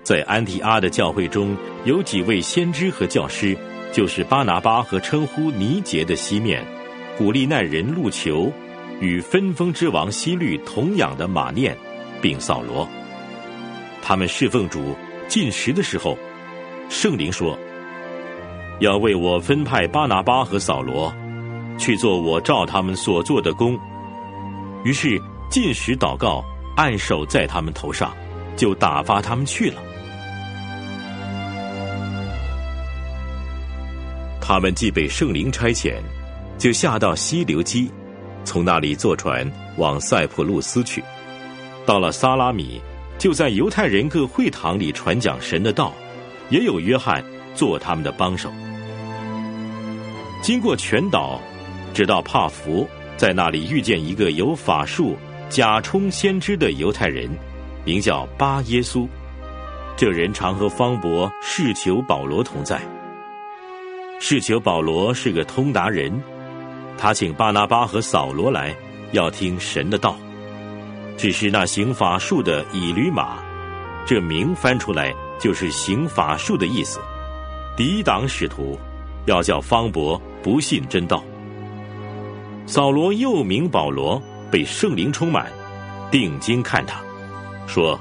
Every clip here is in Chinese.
在安提阿的教会中，有几位先知和教师，就是巴拿巴和称呼尼结的西面、古利奈人路求，与分封之王希律同养的马念，并扫罗。他们侍奉主进食的时候，圣灵说，要为我分派巴拿巴和扫罗，去做我照他们所做的工。于是进食祷告，按手在他们头上，就打发他们去了。他们既被圣灵差遣，就下到西流基，从那里坐船往塞浦路斯去。到了撒拉米，就在犹太人各会堂里传讲神的道，也有约翰做他们的帮手。经过全岛，直到帕福，在那里遇见一个有法术、假充先知的犹太人，名叫巴耶稣。这人常和方伯试求保罗同在。试求保罗是个通达人，他请巴拿巴和扫罗来，要听神的道。只是那行法术的以吕马，这名翻出来就是行法术的意思，抵挡使徒，要叫方伯不信真道。扫罗又名保罗，被圣灵充满，定睛看他，说，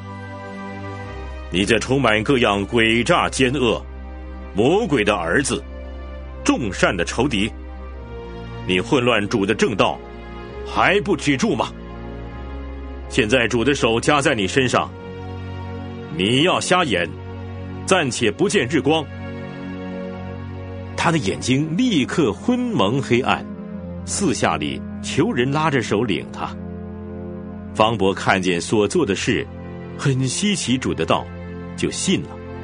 你这充满各样诡诈奸恶、魔鬼的儿子，众善的仇敌，你混乱主的正道，还不止住吗？现在主的手加在你身上，你要瞎眼，暂且不见日光。他的眼睛立刻昏蒙黑暗，四下里求人拉着手领他。方伯看见所做的事，很稀奇主的道，就信了。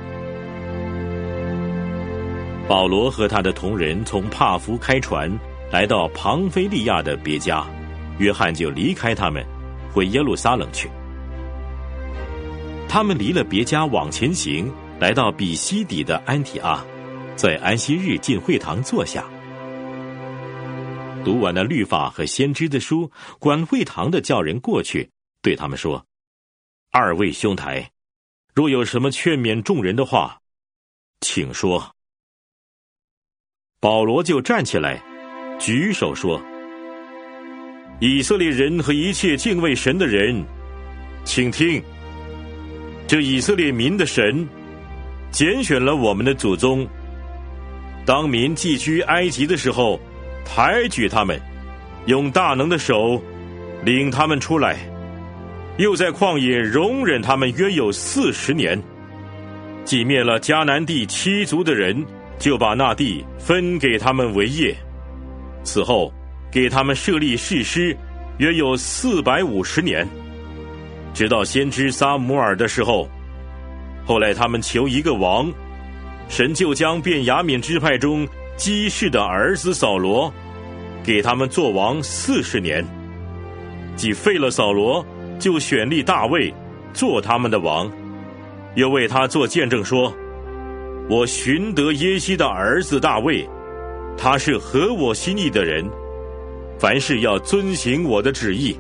保罗和他的同人从帕福开船，来到庞菲利亚的别家，约翰就离开他们，回耶路撒冷去。他们离了别家往前行，来到比西底的安提阿，在安息日进会堂坐下。读完了律法和先知的书，管会堂的叫人过去，对他们说，二位兄台，若有什么劝勉众人的话，请说。保罗就站起来，举手说，以色列人和一切敬畏神的人，请听，这以色列民的神拣选了我们的祖宗，当民寄居埃及的时候，抬举他们，用大能的手领他们出来，又在旷野容忍他们约有40年，既灭了迦南地7族的人，就把那地分给他们为业。此后给他们设立士师，约有450年，直到先知撒母耳的时候。后来他们求一个王，神就将便雅悯支派中基士的儿子扫罗给他们做王40年，既废了扫罗，就选立大卫做他们的王，又为他做见证说，我寻得耶西的儿子大卫，他是合我心意的人，凡事要遵行我的旨意。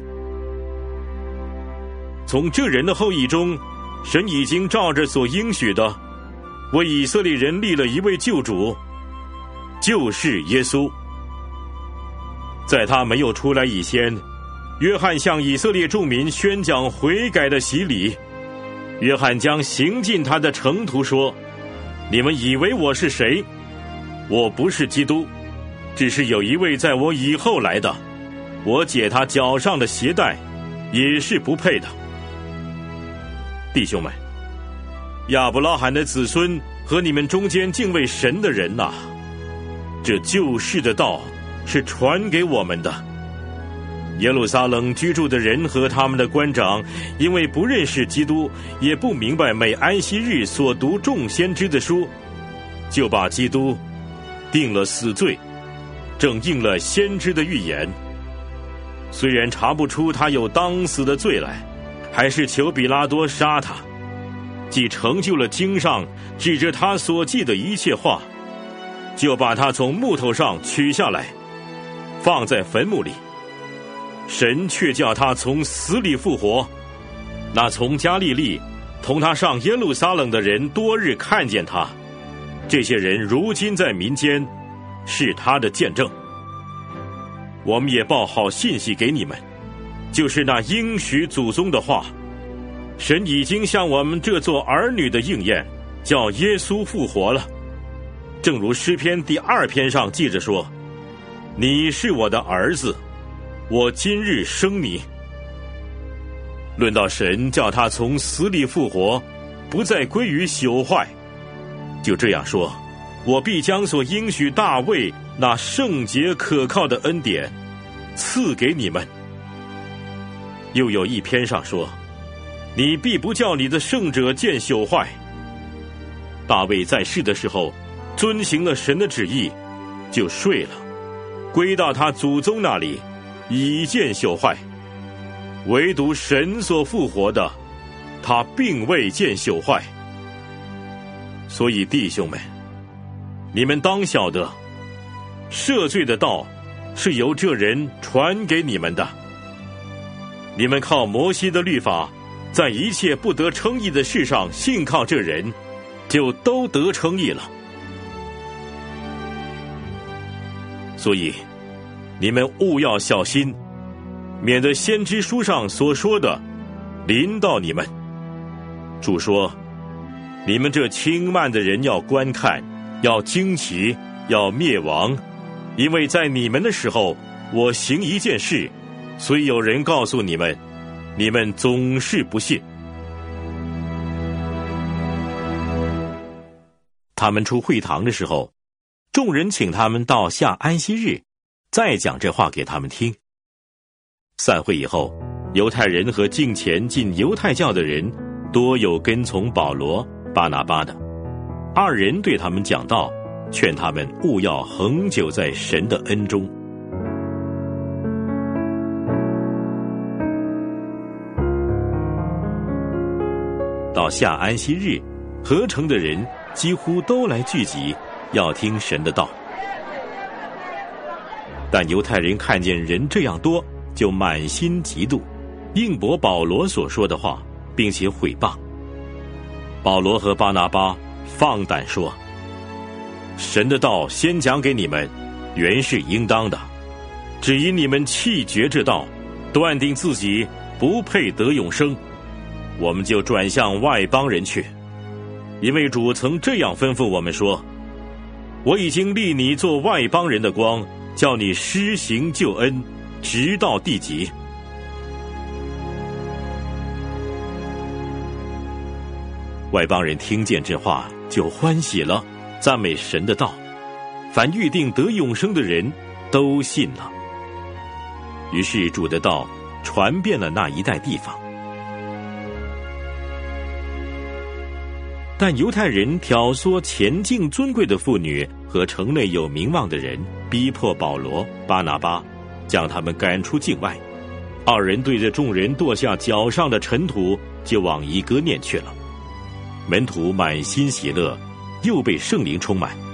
从这人的后裔中，神已经照着所应许的，为以色列人立了一位救主，就是耶稣。在他没有出来以前，约翰向以色列众民宣讲悔改的洗礼。约翰将行进他的程途说，你们以为我是谁？我不是基督，只是有一位在我以后来的，我解他脚上的鞋带也是不配的。弟兄们，亚伯拉罕的子孙和你们中间敬畏神的人哪，这救世的道是传给我们的。耶路撒冷居住的人和他们的官长，因为不认识基督，也不明白每安息日所读众先知的书，就把基督定了死罪，正应了先知的预言。虽然查不出他有当死的罪来，还是求比拉多杀他，既成就了经上指着他所记的一切话，就把他从木头上取下来，放在坟墓里。神却叫他从死里复活，那从加利利同他上耶路撒冷的人多日看见他，这些人如今在民间，是他的见证。我们也报好信息给你们，就是那应许祖宗的话，神已经向我们这做儿女的应验，叫耶稣复活了。正如诗篇第2篇上记着说，你是我的儿子，我今日生你。论到神叫他从死里复活，不再归于朽坏，就这样说，我必将所应许大卫那圣洁可靠的恩典赐给你们。又有一篇上说，你必不叫你的圣者见朽坏。大卫在世的时候遵行了神的旨意，就睡了，归到他祖宗那里，已见朽坏。唯独神所复活的，他并未见朽坏。所以弟兄们，你们当晓得，赦罪的道是由这人传给你们的。你们靠摩西的律法，在一切不得称义的事上信靠这人，就都得称义了。所以你们务要小心，免得先知书上所说的临到你们。主说，你们这轻慢的人要观看，要惊奇，要灭亡，因为在你们的时候，我行一件事，虽有人告诉你们，你们总是不信。他们出会堂的时候，众人请他们到下安息日，再讲这话给他们听。散会以后，犹太人和敬虔进犹太教的人多有跟从保罗、巴拿巴的，二人对他们讲道，劝他们务要恒久在神的恩中。到下安息日，合城的人几乎都来聚集，要听神的道。但犹太人看见人这样多，就满心嫉妒，应驳保罗所说的话，并且毁谤。保罗和巴拿巴放胆说，神的道先讲给你们，原是应当的，只因你们弃绝这道，断定自己不配得永生，我们就转向外邦人去。因为主曾这样吩咐我们说，我已经立你做外邦人的光，叫你施行救恩，直到地极。外邦人听见这话就欢喜了，赞美神的道，凡预定得永生的人都信了。于是主的道传遍了那一带地方。但犹太人挑唆前境尊贵的妇女和城内有名望的人，逼迫保罗、巴拿巴，将他们赶出境外。二人对着众人跺下脚上的尘土，就往以哥念去了。门徒满心喜乐，又被圣灵充满，